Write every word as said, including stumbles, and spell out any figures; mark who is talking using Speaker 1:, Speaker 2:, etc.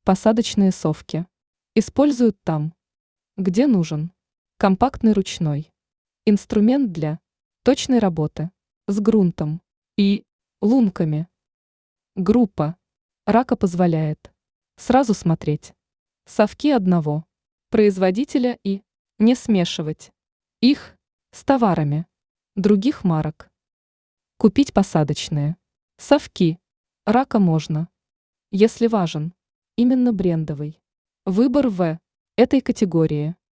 Speaker 1: Посадочные совки. Используют там, где нужен. Компактный ручной. Инструмент для точной работы с грунтом и лунками. Группа. Рака позволяет сразу смотреть совки одного производителя и не смешивать их с товарами других марок. Купить посадочные совки рака можно, если важен именно брендовый выбор в этой категории.